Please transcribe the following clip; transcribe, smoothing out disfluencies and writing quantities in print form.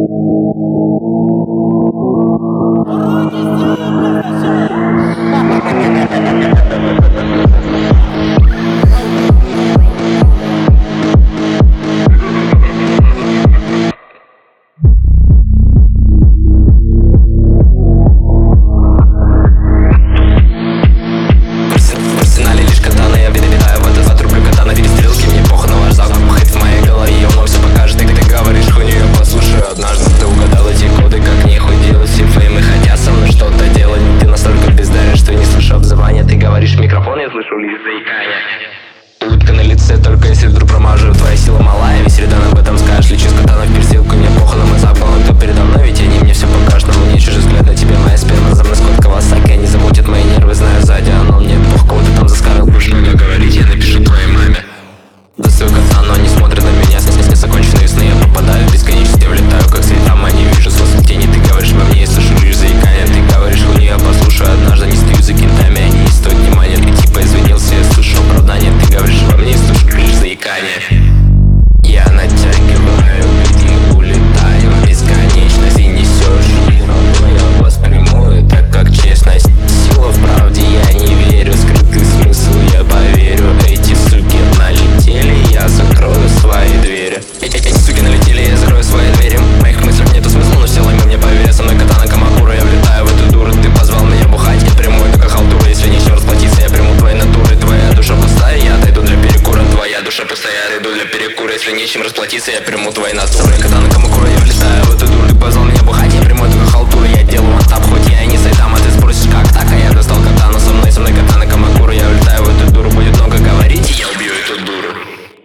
слышу лишь заикание. Улыбка на лице, только если вдруг промажу. Твоя сила малая, весь рядом об этом скажешь. Лечу с катана в персилку, мне похуй на мой запал. Кто передо мной, ведь они мне все покажут. Но мне чужой взгляд на тебя, моя сперма. За мной скот Кавасаки, они заботят мои нервы, знаю сзади. Но мне похуй, кого ты там заскавил. Будешь много говорить, я напишу твоей маме. Достаю катану, они смотрят на меня. С законченные сны я попадаю в бесконечность. Я влетаю, как цветам, а не вижу смысл в тени. Ты говоришь во мне, я слышу лишь заикание. Ты говоришь хуйню, я послушаю однажды. Не стою за кентами, они не стоят внимания. Ты типа извинился, я слышу оправдание. Ты говоришь во мне, я слышу лишь заикание. Я натягиваю, ты улетаю в бесконечность и несешь. Но я восприму это как честность. Сила в правде, я не верю. Скрытый смысл, я поверю. Эти суки налетели, я закрою свои двери. Эти суки налетели, я закрою свои двери. В моих мыслях нету смысла, но все лайма мне поверь. Со мной катана Камакура, я влетаю в эту дуру. Ты позвал меня бухать, я приму это как халтура. Если нечем расплатиться, я приму твои натуры. Твоя душа пустая, я отойду для перекура. Твоя душа пустая, я отойду для перекура. Если нечем расплатиться, я приму твои натуры. Со мной катана Камакура, я влетаю в эту дуру. Ты позвал меня бухать, я приму это как халтура. Я делаю вантап, хоть я и не сайдам, а ты спросишь как так. А я достал катану, со мной катана.